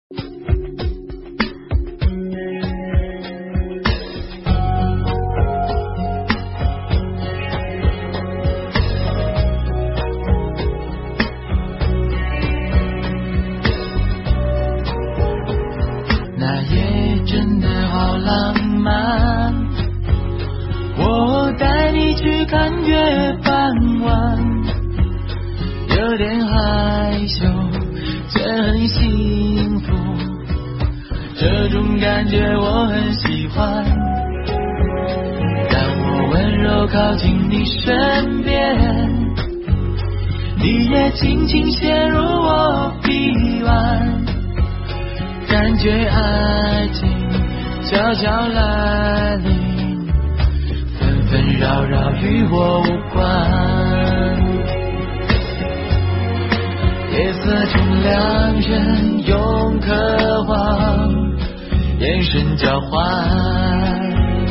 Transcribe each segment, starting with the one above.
那夜真的好浪漫，我带你去看月傍晚，有点害羞却很幸福，这种感觉我很喜欢。当我温柔靠近你身边，你也轻轻陷入我臂弯，感觉爱情悄悄来临，纷纷扰扰与我无关。夜色中两人用渴望眼神交换，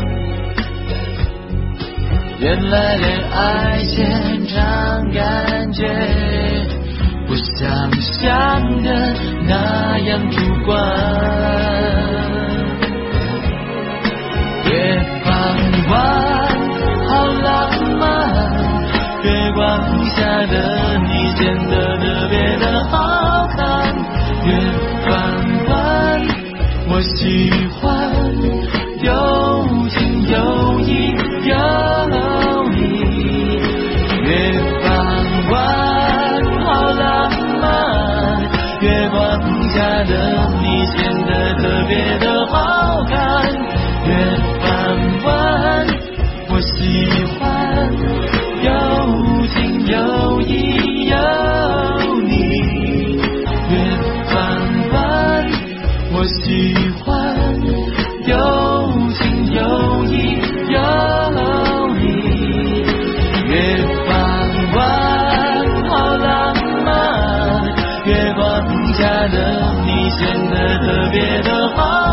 原来恋爱现场感觉不想象的那样主观。月傍晚好浪漫，月光下的你显得特别的好看。月傍晚我喜欢有情有义有你。月傍晚好浪漫，月光下的你显得特别的好看。月傍晚我喜欢有情有义有你。月傍晚我喜欢有情有义有你。月傍晚好浪漫，月光下的你显得特别的好